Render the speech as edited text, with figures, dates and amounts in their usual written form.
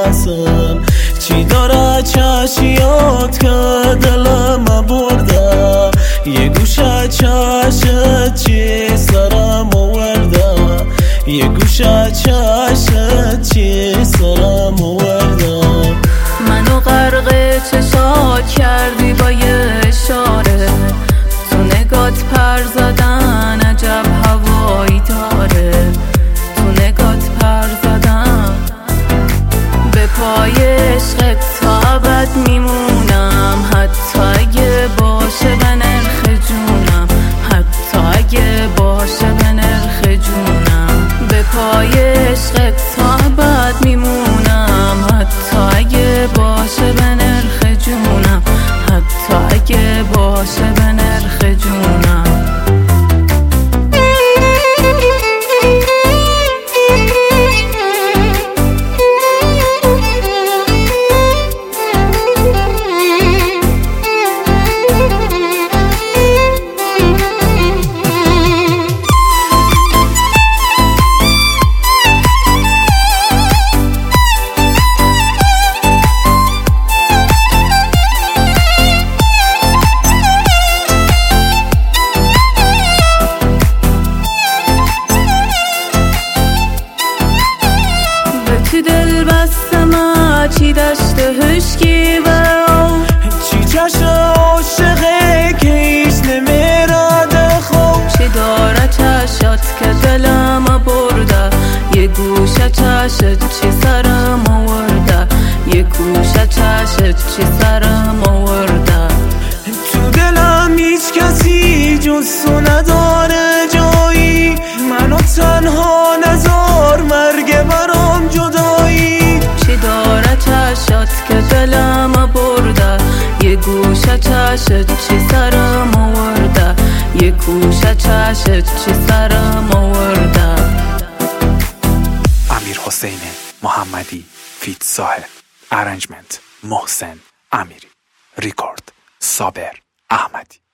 هستم چی داره چشیات که دلم برده یه گوشه چشت چی سرم آورده یه گوشه چشت چی سرم آورده منو غرق چشات کردی با یه اشاره تو نگات پر زدن عجب هوایی داره تو نگات پر زدن به پای عشقت تا ابد میمونم حتی اگه باشه به نرخ جونم حتی اگه باشه به نرخ جونم به پای عشقت تا ابد میمونم حتی اگه باشه به نرخ جونم حتی اگه باشه به نرخ جونم چی دل بستم چی دشت هشکی و چی چشم عاشقه که ایش نمیراده خوب چی داره چشات که دلم برده یه گوشه چشت چی سرم آورده یه گوشه چشت چی سرم آورده تو دلم هیچ کسی جز تو نداره جایی منو تنها نذار مرگ برام جدایی چی داره چشات که دلم برده یه گوشه چشت چی سرم آورده یه گوشه چشت چی سرم آورده امیرحسین محمدی فیت ساحل ارنجمنت محسن امیری ریکورد صابر احمدی